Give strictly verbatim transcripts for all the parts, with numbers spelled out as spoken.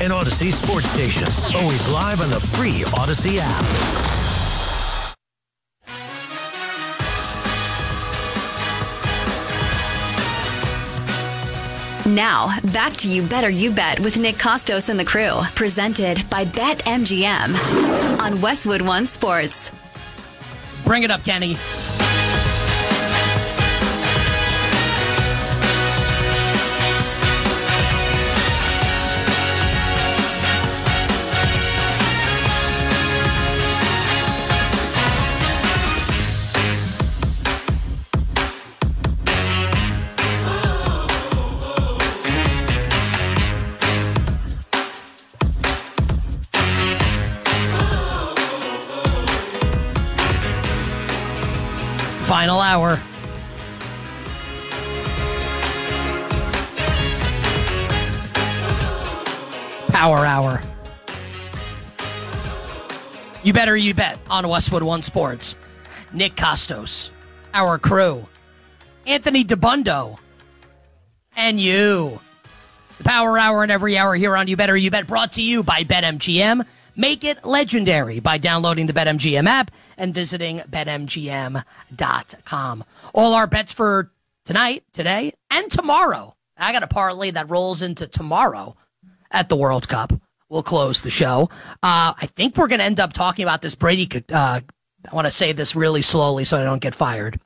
and Odyssey Sports Station. Always live on the free Odyssey app. Now, back to You Better You Bet with Nick Costos and the crew. Presented by BetMGM on Westwood One Sports. Bring it up, Kenny. Final hour. Power hour. You better you bet on Westwood One Sports. Nick Costos, our crew, Anthony DeBundo, and you. The Power Hour and every hour here on You Better You Bet, brought to you by BetMGM. Make it legendary by downloading the BetMGM app and visiting Bet M G M dot com. All our bets for tonight, today, and tomorrow. I got a parlay that rolls into tomorrow at the World Cup. We'll close the show. Uh, I think we're going to end up talking about this Brady. Uh, I want to say this really slowly so I don't get fired.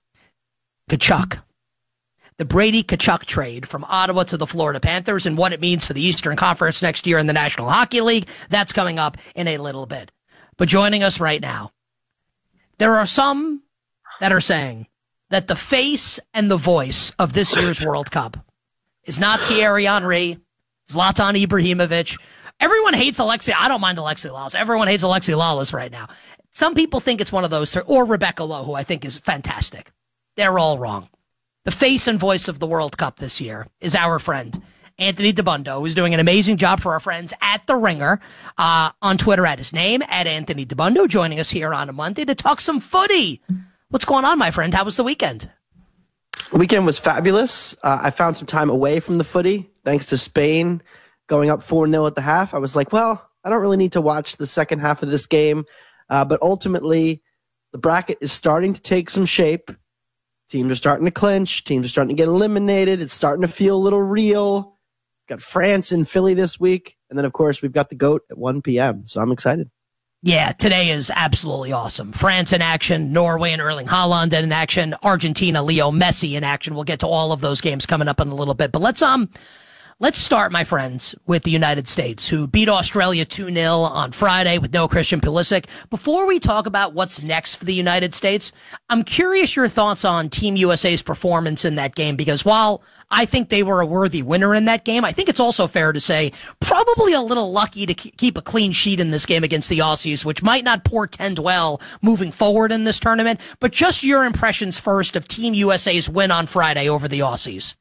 Tkachuk. The Brady Tkachuk trade from Ottawa to the Florida Panthers and what it means for the Eastern Conference next year in the National Hockey League. That's coming up in a little bit. But joining us right now, there are some that are saying that the face and the voice of this year's World Cup is not Thierry Henry, Zlatan Ibrahimovic. Everyone hates Alexi. I don't mind Alexi Lalas. Everyone hates Alexi Lalas right now. Some people think it's one of those, or Rebecca Lowe, who I think is fantastic. They're all wrong. The face and voice of the World Cup this year is our friend, Anthony DeBundo, who's doing an amazing job for our friends at The Ringer, uh, on Twitter at his name, at Anthony DeBundo, joining us here on a Monday to talk some footy. What's going on, my friend? How was the weekend? The weekend was fabulous. Uh, I found some time away from the footy, thanks to Spain going up four nil at the half. I was like, well, I don't really need to watch the second half of this game. Uh, but ultimately, the bracket is starting to take some shape. Teams are starting to clinch. Teams are starting to get eliminated. It's starting to feel a little real. Got France and Philly this week. And then, of course, we've got the GOAT at one p.m. So I'm excited. Yeah, today is absolutely awesome. France in action, Norway and Erling Haaland in action, Argentina, Leo Messi in action. We'll get to all of those games coming up in a little bit. But let's um let's start, my friends, with the United States, who beat Australia two nil on Friday with no Christian Pulisic. Before we talk about what's next for the United States, I'm curious your thoughts on Team U S A's performance in that game, because while I think they were a worthy winner in that game, I think it's also fair to say probably a little lucky to keep a clean sheet in this game against the Aussies, which might not portend well moving forward in this tournament. But just your impressions first of Team U S A's win on Friday over the Aussies.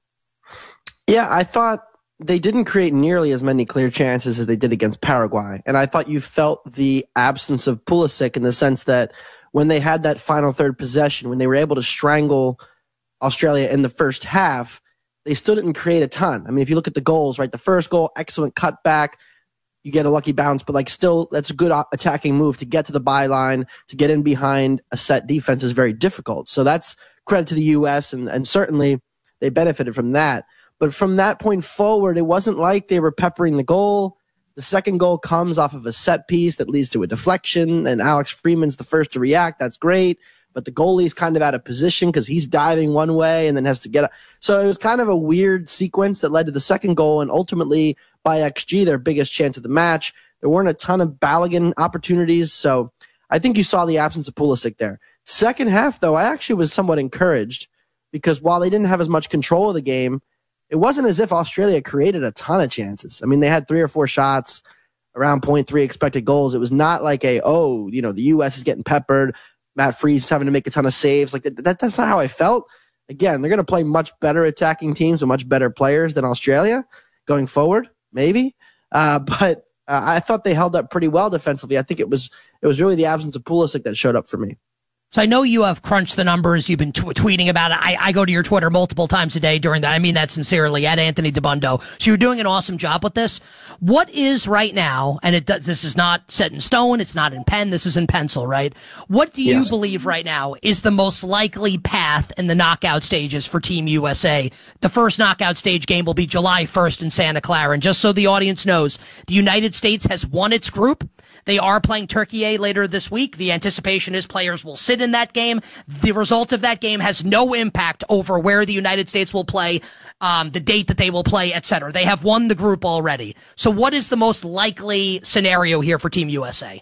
Yeah, I thought they didn't create nearly as many clear chances as they did against Paraguay. And I thought you felt the absence of Pulisic in the sense that when they had that final third possession, when they were able to strangle Australia in the first half, they still didn't create a ton. I mean, if you look at the goals, right, the first goal, excellent cutback, you get a lucky bounce, but like still, that's a good attacking move to get to the byline, to get in behind a set defense is very difficult. So that's credit to the U S, and, and certainly they benefited from that. But from that point forward, it wasn't like they were peppering the goal. The second goal comes off of a set piece that leads to a deflection, and Alex Freeman's the first to react. That's great. But the goalie's kind of out of position because he's diving one way and then has to get up. So it was kind of a weird sequence that led to the second goal, and ultimately, by X G, their biggest chance of the match. There weren't a ton of Balogun opportunities, so I think you saw the absence of Pulisic there. Second half, though, I actually was somewhat encouraged because while they didn't have as much control of the game, it wasn't as if Australia created a ton of chances. I mean, they had three or four shots, around point three expected goals. It was not like a, oh, you know, the U S is getting peppered, Matt Freese is having to make a ton of saves. Like that, that that's not how I felt. Again, they're going to play much better attacking teams with much better players than Australia going forward, maybe. Uh, but uh, I thought they held up pretty well defensively. I think it was it was really the absence of Pulisic that showed up for me. So I know you have crunched the numbers. You've been t- tweeting about it. I, I go to your Twitter multiple times a day during that. I mean that sincerely, at Anthony Dabbundo. So you're doing an awesome job with this. What is right now, and it does, this is not set in stone, it's not in pen, this is in pencil, right? What do you Yes. believe right now is the most likely path in the knockout stages for Team U S A? The first knockout stage game will be July first in Santa Clara. And just so the audience knows, the United States has won its group. They are playing Turkey A later this week. The anticipation is players will sit in that game. The result of that game has no impact over where the United States will play, um, the date that they will play, et cetera. They have won the group already. So what is the most likely scenario here for Team U S A?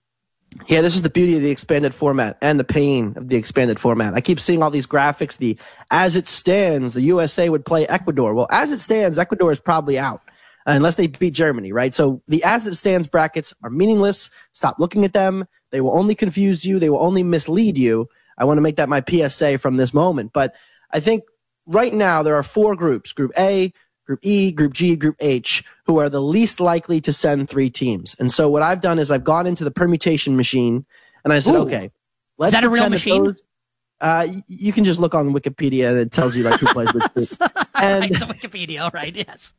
Yeah, this is the beauty of the expanded format and the pain of the expanded format. I keep seeing all these graphics. The as it stands, the U S A would play Ecuador. Well, as it stands, Ecuador is probably out. Unless they beat Germany, right? So the as it stands brackets are meaningless. Stop looking at them. They will only confuse you. They will only mislead you. I want to make that my P S A from this moment. But I think right now there are four groups, Group A, Group E, Group G, Group H, who are the least likely to send three teams. And so what I've done is I've gone into the permutation machine and I said, Ooh. okay, let's Is that a real pretend machine? those- uh, y- you can just look on Wikipedia and it tells you like who plays which group. And, Right, so Wikipedia, all right, yes.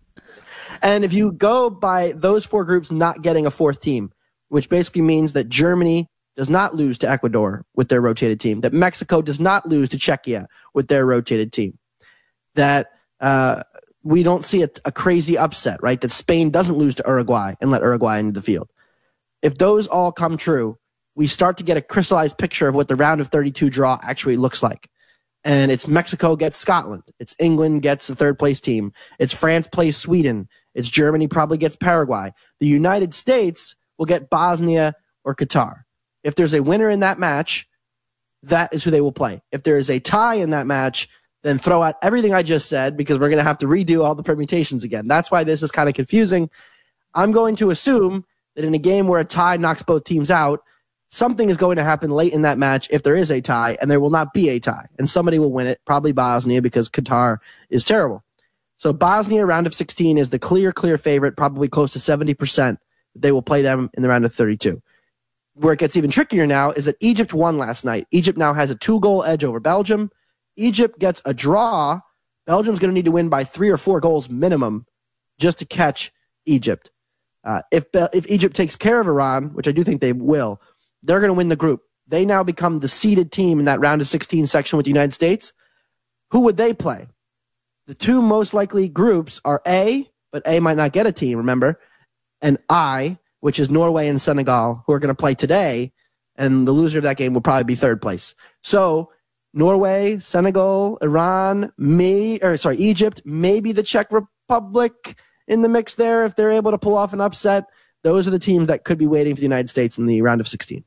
And if you go by those four groups not getting a fourth team, which basically means that Germany does not lose to Ecuador with their rotated team, that Mexico does not lose to Czechia with their rotated team, that uh, we don't see a, a crazy upset, right? That Spain doesn't lose to Uruguay and let Uruguay into the field. If those all come true, we start to get a crystallized picture of what the round of thirty-two draw actually looks like. And it's Mexico gets Scotland. It's England gets the third place team. It's France plays Sweden. It's Germany probably gets Paraguay. The United States will get Bosnia or Qatar. If there's a winner in that match, that is who they will play. If there is a tie in that match, then throw out everything I just said because we're going to have to redo all the permutations again. That's why this is kind of confusing. I'm going to assume that in a game where a tie knocks both teams out, something is going to happen late in that match if there is a tie, and there will not be a tie. And somebody will win it, probably Bosnia, because Qatar is terrible. So Bosnia, round of sixteen, is the clear, clear favorite, probably close to seventy percent. They will play them in the round of thirty-two. Where it gets even trickier now is that Egypt won last night. Egypt now has a two-goal edge over Belgium. Egypt gets a draw. Belgium's going to need to win by three or four goals minimum just to catch Egypt. Uh, if if Egypt takes care of Iran, which I do think they will, they're going to win the group. They now become the seeded team in that round of sixteen section with the United States. Who would they play? The two most likely groups are A, but A might not get a team, remember, and I, which is Norway and Senegal, who are going to play today, and the loser of that game will probably be third place. So Norway, Senegal, Iran, me, or sorry, Egypt, maybe the Czech Republic in the mix there if they're able to pull off an upset. Those are the teams that could be waiting for the United States in the round of sixteen.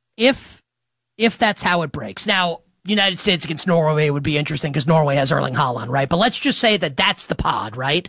If if that's how it breaks. Now, United States against Norway would be interesting because Norway has Erling Haaland, right? But let's just say that that's the pod, right?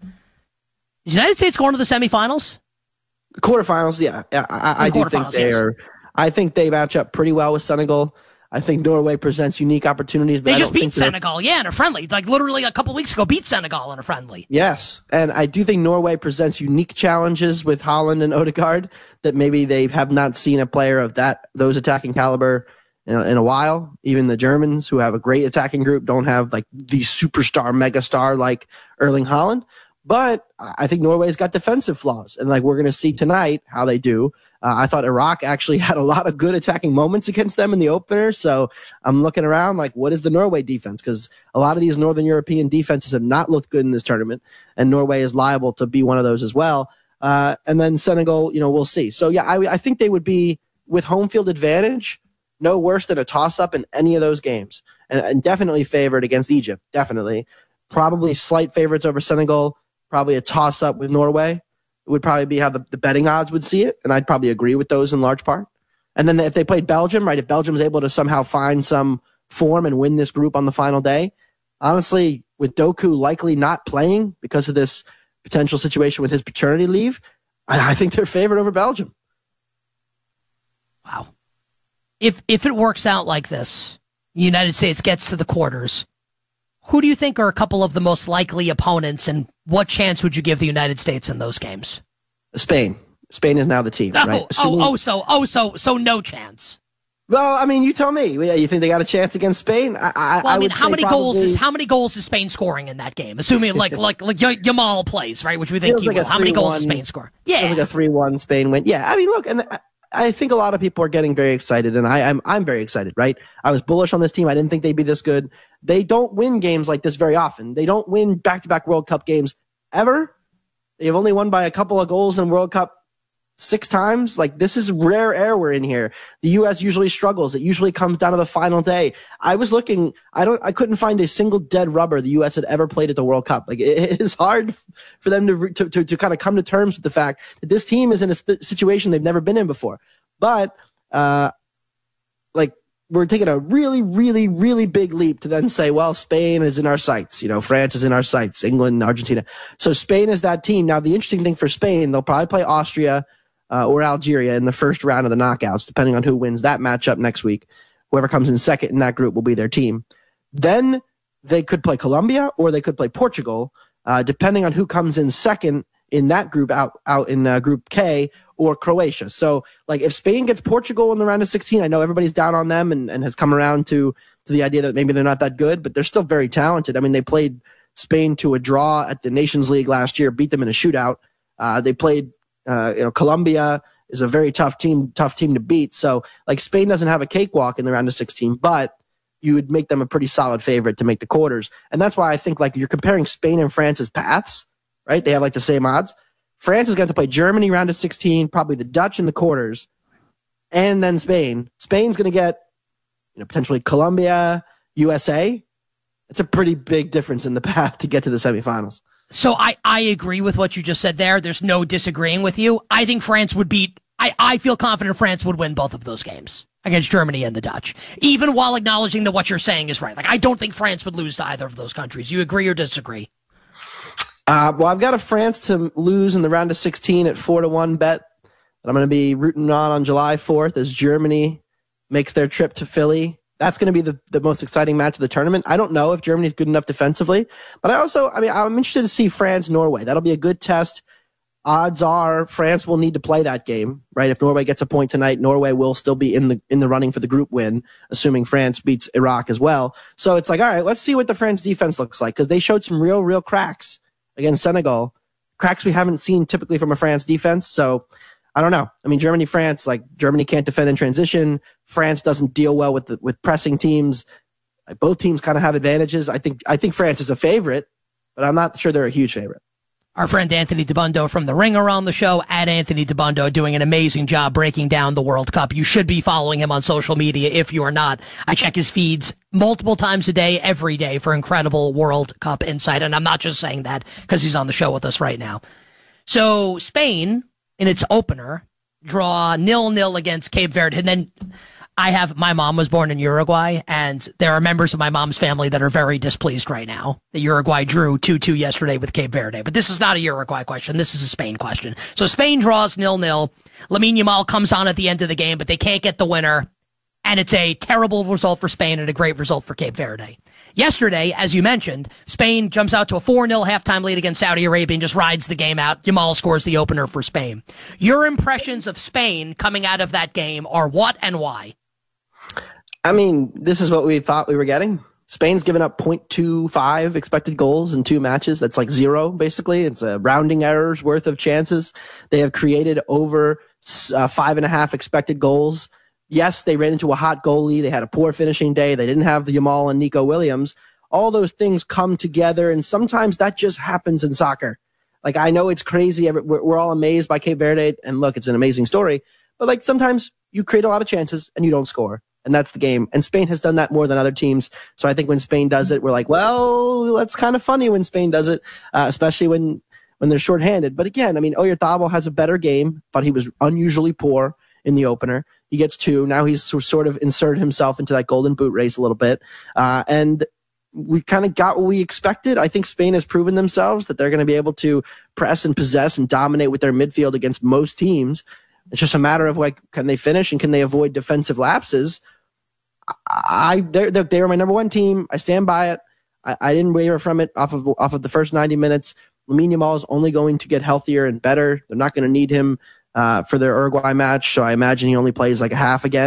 Is the United States going to the semifinals? Quarterfinals, yeah. I, I, I do think they yes. are. I think they match up pretty well with Senegal. I think Norway presents unique opportunities. But They I just don't beat think they're- Senegal, yeah, in a friendly. Like literally a couple weeks ago, beat Senegal in a friendly. Yes, and I do think Norway presents unique challenges with Holland and Odegaard that maybe they have not seen a player of that those attacking caliber in a, in a while. Even the Germans, who have a great attacking group, don't have like the superstar, megastar like Erling Haaland. But I think Norway's got defensive flaws, and like we're going to see tonight how they do. Uh, I thought Iraq actually had a lot of good attacking moments against them in the opener, so I'm looking around like, what is the Norway defense? Because a lot of these Northern European defenses have not looked good in this tournament, and Norway is liable to be one of those as well. Uh, and then Senegal, you know, we'll see. So yeah, I, I think they would be, with home field advantage, no worse than a toss-up in any of those games, and, and definitely favored against Egypt, definitely. Probably slight favorites over Senegal, probably a toss-up with Norway. It would probably be how the, the betting odds would see it, and I'd probably agree with those in large part. And then if they played Belgium, right, if Belgium's able to somehow find some form and win this group on the final day, honestly, with Doku likely not playing because of this potential situation with his paternity leave, I, I think they're favored over Belgium. Wow. If if it works out like this, the United States gets to the quarters, who do you think are a couple of the most likely opponents, and what chance would you give the United States in those games? Spain. Spain is now the team, Oh, right? oh, Assuming- oh, so, oh, so, so no chance. Well, I mean, you tell me. Yeah, you think they got a chance against Spain? I, I, well, I I mean, would how say many probably, goals is how many goals is Spain scoring in that game? Assuming like like like Yamal plays, right? Which we think he like will. How many goals does Spain score? Yeah, like a three one Spain win. Yeah, I mean, look, and I, I think a lot of people are getting very excited, and I, I'm I'm very excited. Right? I was bullish on this team. I didn't think they'd be this good. They don't win games like this very often. They don't win back to back World Cup games ever. They've only won by a couple of goals in World Cup six times. Like, this is rare air we're in here. The U S usually struggles. It usually comes down to the final day. I was looking, I don't, I couldn't find a single dead rubber the U S had ever played at the World Cup. Like, it, it is hard for them to, to, to, to kind of come to terms with the fact that this team is in a sp- situation they've never been in before. But, uh, like, we're taking a really, really, really big leap to then say, well, Spain is in our sights. You know, France is in our sights, England, Argentina. So Spain is that team. Now, the interesting thing for Spain, they'll probably play Austria, Uh, or Algeria in the first round of the knockouts, depending on who wins that matchup next week. Whoever comes in second in that group will be their team. Then they could play Colombia or they could play Portugal, uh, depending on who comes in second in that group out, out in uh, Group K, or Croatia. So, like, if Spain gets Portugal in the round of sixteen, I know everybody's down on them and, and has come around to, to the idea that maybe they're not that good, but they're still very talented. I mean, they played Spain to a draw at the Nations League last year, beat them in a shootout. Uh, they played Uh, you know, Colombia is a very tough team, tough team to beat. So, like, Spain doesn't have a cakewalk in the round of sixteen, but you would make them a pretty solid favorite to make the quarters. And that's why I think, like, you're comparing Spain and France's paths, right? They have, like, the same odds. France is going to play Germany round of sixteen, probably the Dutch in the quarters, and then Spain. Spain's going to get, you know, potentially Colombia, U S A. It's a pretty big difference in the path to get to the semifinals. So I, I agree with what you just said there. There's no disagreeing with you. I think France would beat, I, I feel confident France would win both of those games against Germany and the Dutch, even while acknowledging that what you're saying is right. Like, I don't think France would lose to either of those countries. You agree or disagree? Uh, well, I've got a France to lose in the round of sixteen at four to one bet that I'm going to be rooting on on July fourth as Germany makes their trip to Philly. That's going to be the, the most exciting match of the tournament. I don't know if Germany's good enough defensively, but I also, I mean, I'm interested to see France-Norway. That'll be a good test. Odds are France will need to play that game, right? If Norway gets a point tonight, Norway will still be in the in the running for the group win, assuming France beats Iraq as well. So it's like, all right, let's see what the France defense looks like, because they showed some real, real cracks against Senegal, cracks we haven't seen typically from a France defense. So I don't know. I mean, Germany, France, like, Germany can't defend in transition. France doesn't deal well with the, with pressing teams. Like, both teams kind of have advantages. I think I think France is a favorite, but I'm not sure they're a huge favorite. Our friend Anthony Dabbundo from The Ringer on the show, at Anthony Dabbundo, doing an amazing job breaking down the World Cup. You should be following him on social media if you are not. I check his feeds multiple times a day, every day, for incredible World Cup insight. And I'm not just saying that because he's on the show with us right now. So Spain, in its opener, draw nil-nil against Cape Verde. And then I have, my mom was born in Uruguay, and there are members of my mom's family that are very displeased right now that Uruguay drew two two yesterday with Cape Verde. But this is not a Uruguay question. This is a Spain question. So Spain draws nil-nil. Lamine Yamal comes on at the end of the game, but they can't get the winner. And it's a terrible result for Spain and a great result for Cape Verde. Yesterday, as you mentioned, Spain jumps out to a four nil halftime lead against Saudi Arabia and just rides the game out. Yamal scores the opener for Spain. Your impressions of Spain coming out of that game are what and why? I mean, this is what we thought we were getting. Spain's given up point two five expected goals in two matches. That's like zero, basically. It's a rounding errors worth of chances. They have created over uh, five and a half expected goals. Yes, they ran into a hot goalie. They had a poor finishing day. They didn't have Yamal and Nico Williams. All those things come together, and sometimes that just happens in soccer. Like, I know it's crazy. We're, we're all amazed by Cape Verde, and look, it's an amazing story. But, like, sometimes you create a lot of chances and you don't score, and that's the game. And Spain has done that more than other teams. So I think when Spain does it, we're like, well, that's kind of funny when Spain does it, uh, especially when, when they're shorthanded. But again, I mean, Oyarzabal has a better game, but he was unusually poor in the opener. He gets two. Now he's sort of inserted himself into that golden boot race a little bit. Uh, and we kind of got what we expected. I think Spain has proven themselves that they're going to be able to press and possess and dominate with their midfield against most teams. It's just a matter of, like, can they finish and can they avoid defensive lapses? I they're, they're, they were my number one team. I stand by it. I, I didn't waver from it off of off of the first ninety minutes. Lamine Yamal is only going to get healthier and better. They're not going to need him uh, for their Uruguay match, so I imagine he only plays like a half again.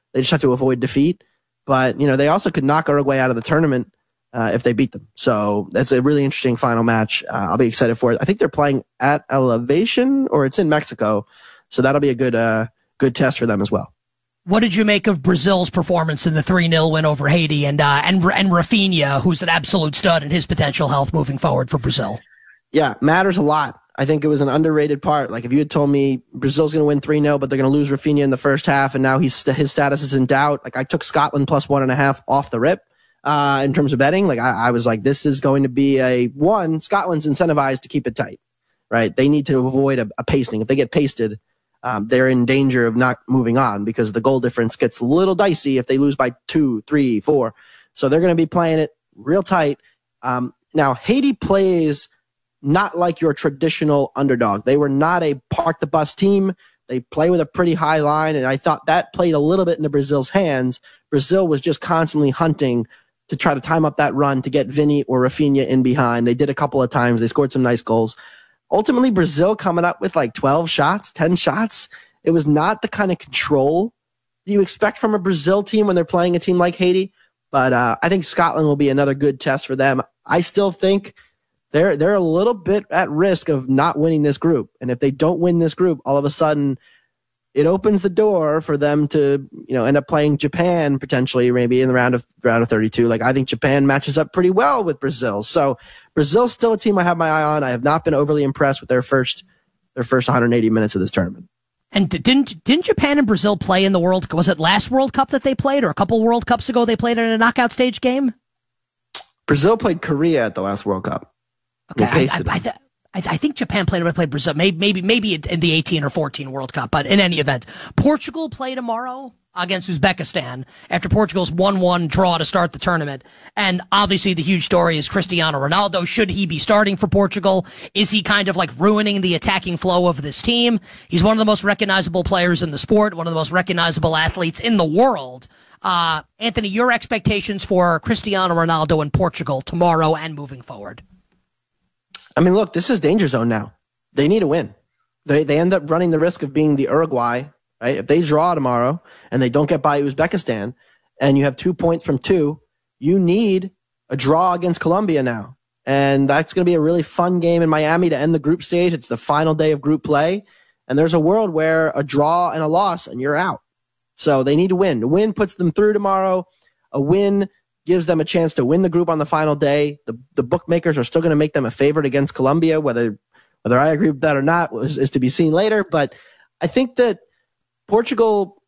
They just have to avoid defeat. But, you know, they also could knock Uruguay out of the tournament uh, if they beat them. So that's a really interesting final match. Uh, I'll be excited for it. I think they're playing at Elevation, or it's in Mexico. So that'll be a good uh, good test for them as well. What did you make of Brazil's performance in the three nil win over Haiti, and uh, and and Rafinha, who's an absolute stud, and his potential health moving forward for Brazil? Yeah, matters a lot. I think it was an underrated part. Like if you had told me Brazil's going to win three nil, but they're going to lose Rafinha in the first half, and now he's his status is in doubt. Like I took Scotland plus one and a half off the rip uh, in terms of betting. Like I, I was like, this is going to be a one. Scotland's incentivized to keep it tight, right? They need to avoid a, a pasting. If they get pasted, um, they're in danger of not moving on because the goal difference gets a little dicey if they lose by two, three, four. So they're going to be playing it real tight. Um, now Haiti plays not like your traditional underdog. They were not a park the bus team. They play with a pretty high line, and I thought that played a little bit into Brazil's hands. Brazil was just constantly hunting to try to time up that run to get Vinny or Rafinha in behind. They did a couple of times. They scored some nice goals. Ultimately, Brazil coming up with like twelve shots, ten shots. It was not the kind of control you expect from a Brazil team when they're playing a team like Haiti, but uh, I think Scotland will be another good test for them. I still think They're they're a little bit at risk of not winning this group. And if they don't win this group, all of a sudden it opens the door for them to, you know, end up playing Japan potentially maybe in the round of round of thirty-two. Like I think Japan matches up pretty well with Brazil. So Brazil's still a team I have my eye on. I have not been overly impressed with their first their first one hundred eighty minutes of this tournament. And didn't didn't Japan and Brazil play in the World Was it last World Cup that they played, or a couple World Cups ago they played in a knockout stage game? Brazil played Korea at the last World Cup. Okay, I, I, I, th- I, th- I think Japan played when I played Brazil. Maybe, maybe, maybe in the eighteen or fourteen World Cup. But in any event, Portugal play tomorrow against Uzbekistan after Portugal's one one draw to start the tournament. And obviously, the huge story is Cristiano Ronaldo. Should he be starting for Portugal? Is he kind of like ruining the attacking flow of this team? He's one of the most recognizable players in the sport, one of the most recognizable athletes in the world. Uh, Anthony, your expectations for Cristiano Ronaldo in Portugal tomorrow and moving forward? I mean, look, this is danger zone now. They need a win. They they end up running the risk of being the Uruguay, right? If they draw tomorrow and they don't get by Uzbekistan and you have two points from two, you need a draw against Colombia now. And that's going to be a really fun game in Miami to end the group stage. It's the final day of group play. And there's a world where a draw and a loss and you're out. So they need to win. A win puts them through tomorrow. A win gives them a chance to win the group on the final day. The the bookmakers are still going to make them a favorite against Colombia. Whether whether I agree with that or not is, is to be seen later. But I think that Portugal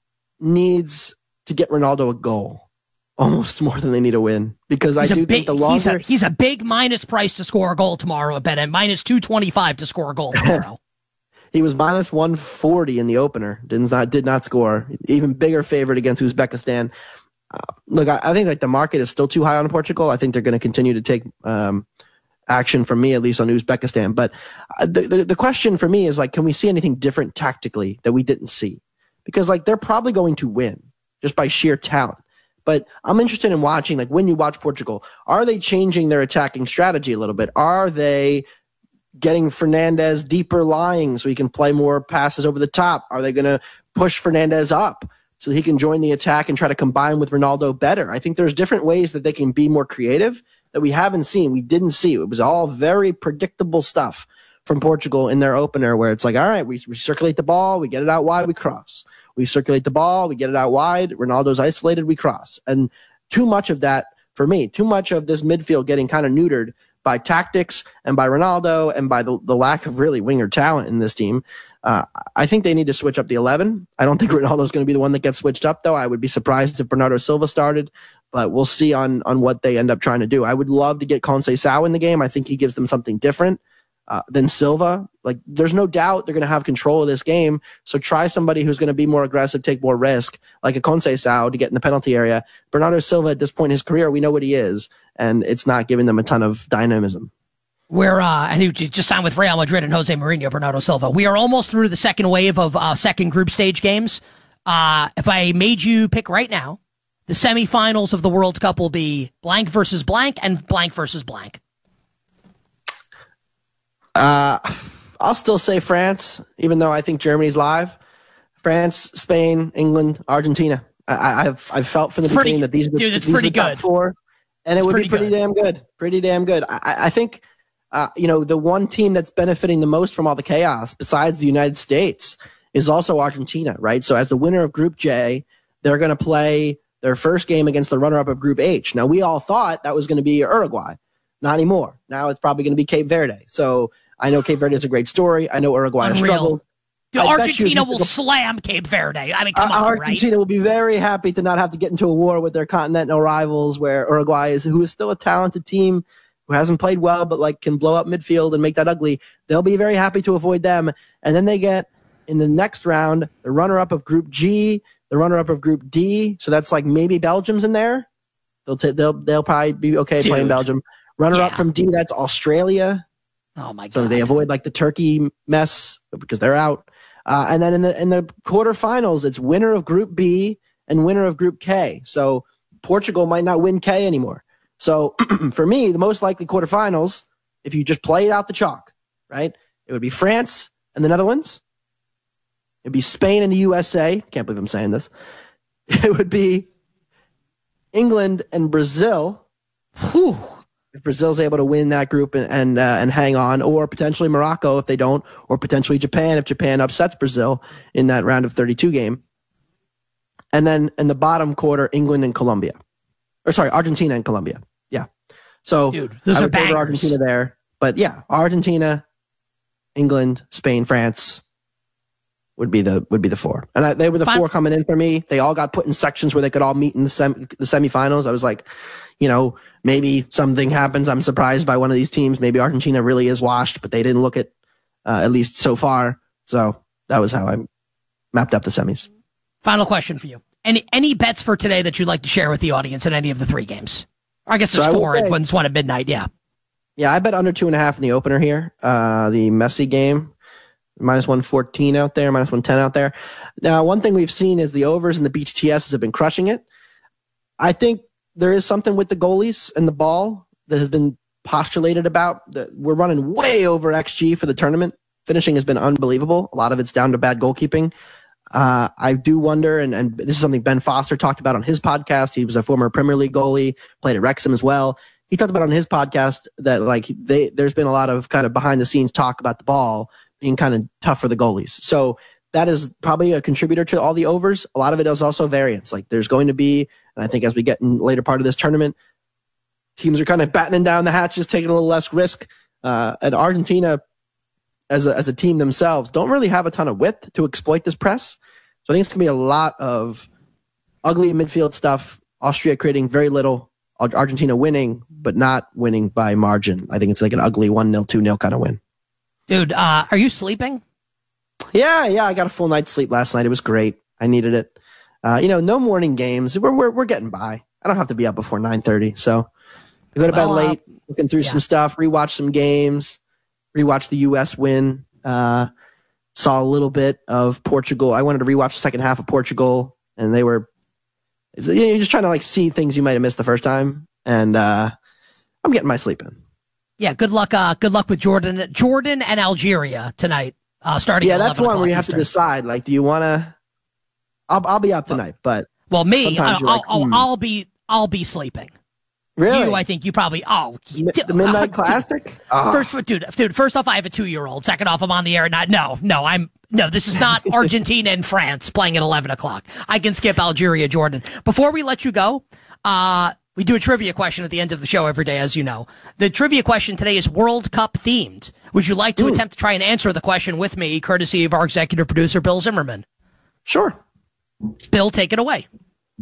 needs to get Ronaldo a goal almost more than they need a win, because he's I do big, think the longer he's a, he's a big minus price to score a goal tomorrow at Bet M, minus two twenty-five to score a goal tomorrow. He was minus one forty in the opener. Did not did not score. Even bigger favorite against Uzbekistan. Uh, look, I, I think like the market is still too high on Portugal. I think they're going to continue to take um, action from me, at least on Uzbekistan. But uh, the, the the question for me is like, can we see anything different tactically that we didn't see? Because like they're probably going to win just by sheer talent. But I'm interested in watching, like when you watch Portugal, are they changing their attacking strategy a little bit? Are they getting Fernandez deeper lying so he can play more passes over the top? Are they going to push Fernandez up so he can join the attack and try to combine with Ronaldo better? I think there's different ways that they can be more creative that we haven't seen. We didn't see. It was all very predictable stuff from Portugal in their opener, where it's like, all right, we, we circulate the ball, we get it out wide, we cross. We circulate the ball, we get it out wide, Ronaldo's isolated, we cross. And too much of that, for me, too much of this midfield getting kind of neutered by tactics and by Ronaldo and by the, the lack of really winger talent in this team. Uh, I think they need to switch up the eleven. I don't think Ronaldo's going to be the one that gets switched up, though. I would be surprised if Bernardo Silva started, but we'll see on, on what they end up trying to do. I would love to get Conceição in the game. I think he gives them something different uh, than Silva. Like, there's no doubt they're going to have control of this game, so try somebody who's going to be more aggressive, take more risk, like a Conceição to get in the penalty area. Bernardo Silva, at this point in his career, we know what he is, and it's not giving them a ton of dynamism. We're, uh, and he just signed with Real Madrid and Jose Mourinho, Bernardo Silva. We are almost through the second wave of uh, second group stage games. Uh, if I made you pick right now, the semifinals of the World Cup will be blank versus blank and blank versus blank. Uh, I'll still say France, even though I think Germany's live. France, Spain, England, Argentina. I, I've I've felt from the Pretty- beginning that these are the, dude, it's these are pretty the top good. four, and it It's would pretty be pretty good. damn good. Pretty damn good. I, I think, uh, you know, the one team that's benefiting the most from all the chaos, besides the United States, is also Argentina, right? So as the winner of Group J, they're going to play their first game against the runner-up of Group H. Now, we all thought that was going to be Uruguay. Not anymore. Now it's probably going to be Cape Verde. So I know Cape Verde is a great story. I know Uruguay has Unreal. struggled. Dude, I bet you if Argentina you will took a- slam Cape Verde. I mean, come Uh, on, Argentina right? will be very happy to not have to get into a war with their continental rivals, where Uruguay is, who is still a talented team, who hasn't played well, but like can blow up midfield and make that ugly. They'll be very happy to avoid them. And then they get in the next round the runner-up of Group G, the runner-up of Group D. So that's like maybe Belgium's in there. They'll t- they'll they'll probably be okay Dude. playing Belgium. Runner-up Yeah. from D, that's Australia. Oh my god! So they avoid like the Turkey mess because they're out. Uh, and then in the in the quarterfinals, it's winner of Group B and winner of Group K. So Portugal might not win K anymore. So for me, the most likely quarterfinals, if you just play it out the chalk, right? It would be France and the Netherlands. It'd be Spain and the U S A. Can't believe I'm saying this. It would be England and Brazil. Whew. If Brazil's able to win that group and and, uh, and hang on, or potentially Morocco if they don't, or potentially Japan if Japan upsets Brazil in that round of thirty-two game. And then in the bottom quarter, England and Colombia. Or sorry, Argentina and Colombia. Yeah. So Dude, those I are would favor bangers. Argentina there. But yeah, Argentina, England, Spain, France would be the would be the four. And I, they were the Fine. four coming in for me. They all got put in sections where they could all meet in the sem- the semifinals. I was like, you know, maybe something happens. I'm surprised by one of these teams. Maybe Argentina really is washed, but they didn't look it, uh, at least so far. So that was how I mapped up the semis. Final question for you. Any any bets for today that you'd like to share with the audience in any of the three games? Or I guess So there's I will four. say- One's one at midnight. Yeah. Yeah, I bet under two and a half in the opener here. Uh, the Messi game, minus one fourteen out there, minus one ten out there. Now, one thing we've seen is the overs and the B T T Ss have been crushing it. I think there is something with the goalies and the ball that has been postulated about. That we're running way over X G for the tournament. Finishing has been unbelievable. A lot of it's down to bad goalkeeping. Uh, I do wonder, and, and this is something Ben Foster talked about on his podcast. He was a former Premier League goalie, played at Wrexham as well. He talked about on his podcast that like they, there's been a lot of kind of behind the scenes talk about the ball being kind of tough for the goalies. So that is probably a contributor to all the overs. A lot of it is also variance. Like there's going to be, and I think as we get in later part of this tournament, teams are kind of battening down the hatches, taking a little less risk. Uh, and Argentina, as a, as a team themselves, don't really have a ton of width to exploit this press. So I think it's going to be a lot of ugly midfield stuff. Austria creating very little. Ar- Argentina winning, but not winning by margin. I think it's like an ugly one nil, two nil kind of win. Dude, uh, are you sleeping? Yeah, yeah. I got a full night's sleep last night. It was great. I needed it. Uh, you know, no morning games. We're, we're, we're getting by. I don't have to be up before nine thirty. So I go to bed Well, uh, late, looking through yeah. some stuff, rewatch some games, rewatch the U S win. Uh, saw a little bit of Portugal. I wanted to rewatch the second half of Portugal, and they were, you know, you're just trying to like see things you might have missed the first time. And uh, I'm getting my sleep in. Yeah. Good luck. Uh, good luck with Jordan, Jordan and Algeria tonight. Uh, starting. Yeah, at that's eleven one where you o'clock have to Eastern. decide. Like, do you want to? I'll I'll be up tonight, but Well, me, sometimes I'll, you're like, I'll, hmm. I'll be, I'll be sleeping. really, You, I think you probably. Oh, Mi- the Midnight Classic. Ah. First, dude, dude. First off, I have a two-year-old. Second off, I'm on the air. Not, no, no, I'm no. This is not Argentina and France playing at eleven o'clock. I can skip Algeria, Jordan. Before we let you go, uh, we do a trivia question at the end of the show every day, as you know. The trivia question today is World Cup themed. Would you like to Ooh. attempt to try and answer the question with me, courtesy of our executive producer, Bill Zimmerman? Sure. Bill, take it away.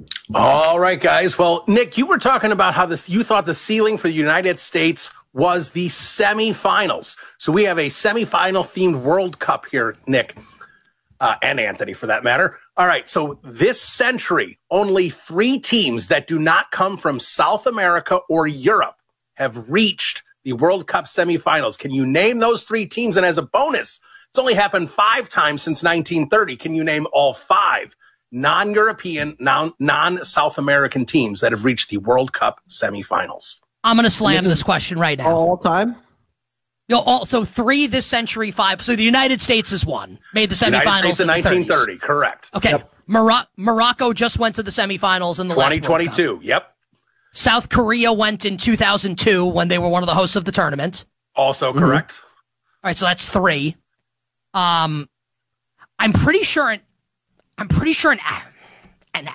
All right, guys. Well, Nick, you were talking about how this, you thought the ceiling for the United States was the semifinals. So we have a semifinal themed World Cup here, Nick, uh, and Anthony for that matter. All right. So this century, only three teams that do not come from South America or Europe have reached the World Cup semifinals. Can you name those three teams? And as a bonus, it's only happened five times since nineteen thirty. Can you name all five non-European, non- non-South American teams that have reached the World Cup semifinals? I'm going to slam this is this question right now. All time. Yo, also three this century, five. So the United States has won, made the semifinals United States in in the nineteen thirties. thirty, correct. Okay. Yep. Moro- Morocco just went to the semifinals in the last twenty twenty-two. Yep. South Korea went in two thousand two when they were one of the hosts of the tournament. Also correct. Mm-hmm. All right, so that's three. Um, I'm pretty sure. An, I'm pretty sure. An, an,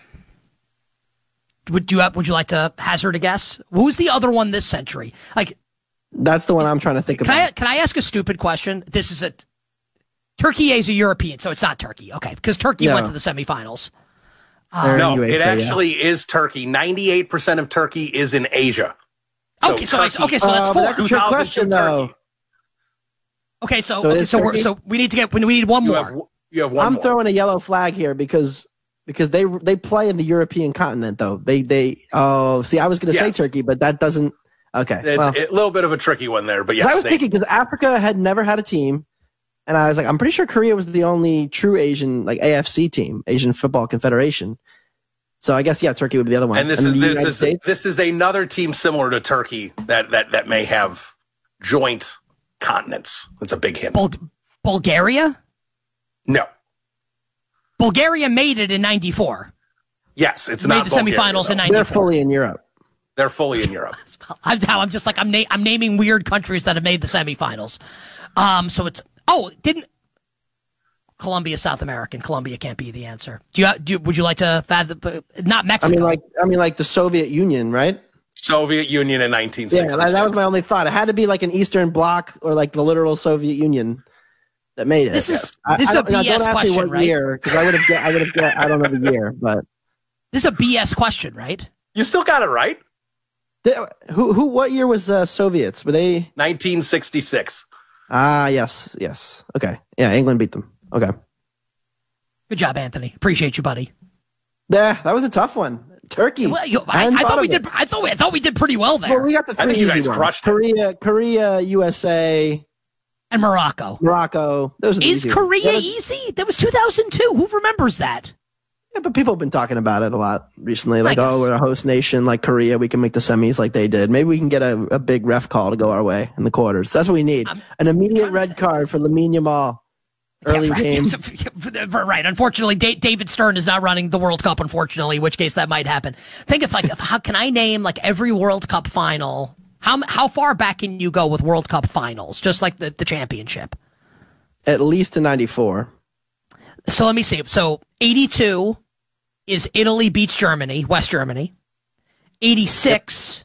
would you would you like to hazard a guess? Who's the other one this century? Like, that's the one I'm trying to think can about. I, can I ask a stupid question? This is a Turkey is a European, so it's not Turkey. Okay, because Turkey no. went to the semifinals. Uh, no, U A C, it actually yeah. is Turkey. ninety-eight percent of Turkey is in Asia. So okay, so Turkey, okay, so that's uh, four. That's a trick question, though. Turkey. Okay, so so, okay, so, we're, so we need to get we need one you more. Have, you have one. I'm more. throwing a yellow flag here because because they they play in the European continent though. They they oh see I was going to yes. say Turkey, but that doesn't. Okay, it's well, a little bit of a tricky one there, but yes, I was they, thinking because Africa had never had a team, and I was like, I'm pretty sure Korea was the only true Asian like A F C team, Asian Football Confederation. So I guess yeah, Turkey would be the other one. And this and is this is States? this is another team similar to Turkey that that that may have joint continents. That's a big hint. Bul- Bulgaria? No. Bulgaria made it in ninety-four. Yes, it's made not the Bulgaria, semifinals though. in ninety-four. They're fully in Europe. They're fully in Europe. I'm, I'm just like I'm na- I'm naming weird countries that have made the semifinals. Um, so it's oh didn't Colombia South American? Colombia can't be the answer. Do you, do you would you like to fathom? Not Mexico. I mean, like I mean, like the Soviet Union, right? Soviet Union in nineteen sixty-six. Yeah, that was my only thought. It had to be like an Eastern Bloc or like the literal Soviet Union that made it. This is I, this is I a B S don't ask question, me what right? year because I would have I would have I don't know the year, but this is a B S question, right? You still got it right. The, who who what year was uh, Soviets? Were they nineteen sixty-six? Ah, yes, yes. Okay, yeah, England beat them. Okay, good job, Anthony. Appreciate you, buddy. Yeah, that was a tough one. Turkey. Well, you, I, I, I thought we did. I thought we, I thought we did pretty well there. Well, we got the three I think you easy guys ones. crushed it. Korea, Korea, U S A, and Morocco. Morocco. Those are the Is easy Korea ones. easy? That was two thousand two. Who remembers that? Yeah, but people have been talking about it a lot recently. Like, I guess. oh, we're a host nation like Korea. We can make the semis like they did. Maybe we can get a, a big ref call to go our way in the quarters. That's what we need. I'm An immediate red card for Lamine Yamal. Early yeah, right. game. Right. Unfortunately, da- David Stern is not running the World Cup, unfortunately, in which case that might happen. Think of like, if, how can I name like every World Cup final? How how far back can you go with World Cup finals? Just like the, the championship. At least to ninety-four. So let me see. So eighty-two is Italy beats Germany, West Germany. eighty-six. Yep.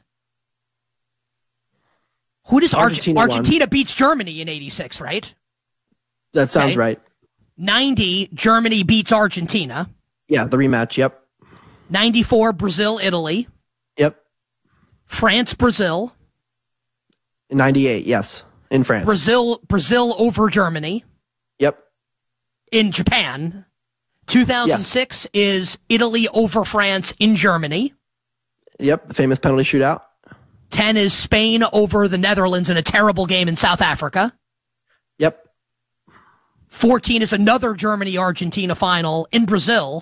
Who does Argentina? Argentina, Argentina beats Germany in eighty-six, right? That sounds okay. right. ninety, Germany beats Argentina. Yeah, the rematch. Yep. ninety-four, Brazil, Italy. Yep. France, Brazil. ninety-eight, yes, in France. Brazil, Brazil over Germany. Yep. In Japan. two thousand six yes. is Italy over France in Germany. Yep, the famous penalty shootout. ten is Spain over the Netherlands in a terrible game in South Africa. Yep. fourteen is another Germany-Argentina final in Brazil.